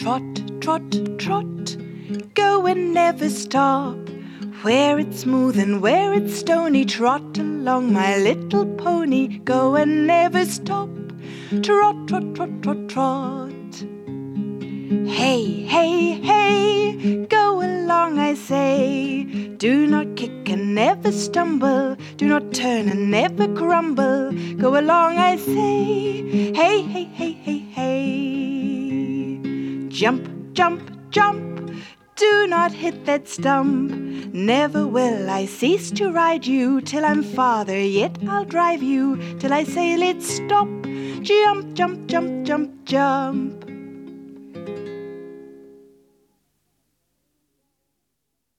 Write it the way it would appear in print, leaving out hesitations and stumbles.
Trot, trot, trot, go and never stop. Where it's smooth and where it's stony, trot along, my little pony, go and never stop. Trot, trot, trot, trot, trot. Hey, hey, hey, go along, I say. Do not kick and never stumble. Do not turn and never grumble. Go along, I say. Hey, hey, hey, hey, hey. Jump, jump, jump. Do not hit that stump. Never will I cease to ride you till I'm farther, yet I'll drive you till I say let's stop. Jump, jump, jump, jump, jump.